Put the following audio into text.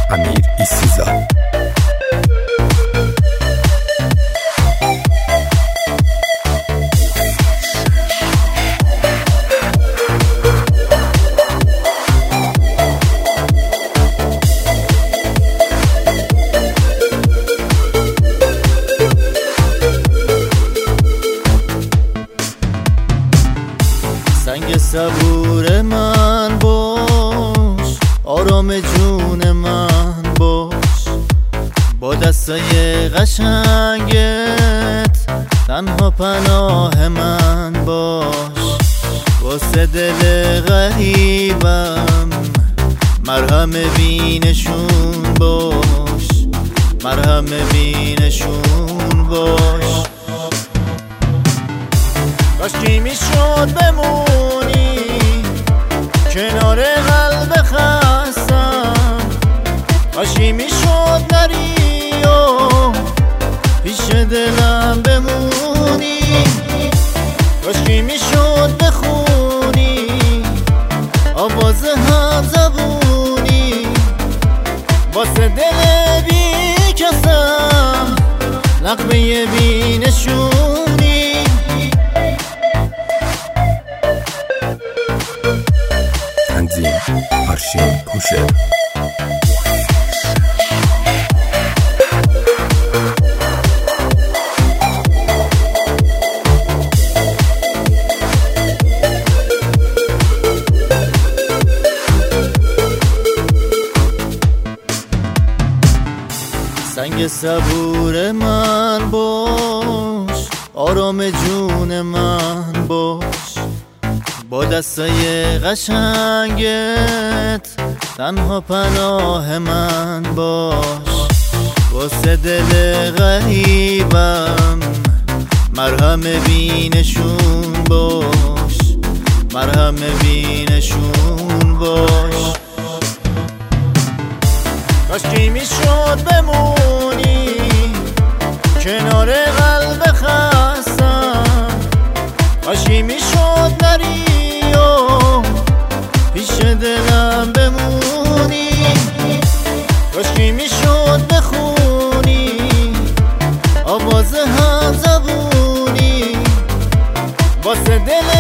امیر ایسیزا. سنگ صبور من باش، آرام جون من باش، با دستای قشنگت تنها پناه من باش. واسه دل غریبم مرهم بینشون باش، مرهم بینشون باش. کاشکی میشد بمونی کنار قلب خستم، کاشکی میشد نری و پیش دلم بمونی، کاشکی میشد بخونی آواز هم زبونی واسه دل بی کسم نغمه بینشونی. تنظیم پرشین کوشه. سنگ صبور من باش، آرام جون من باش، با دستای قشنگت تنها پناه من باش. واسه دل غریبم مرهم بینشون باش، مرهم بینشون باش. کاشکی میشد بمونی کنار قلب خستم، کاشکی میشد نری و پیش دلم بمونی، کاشکی میشد بخونی آواز هم زبونی واسه دل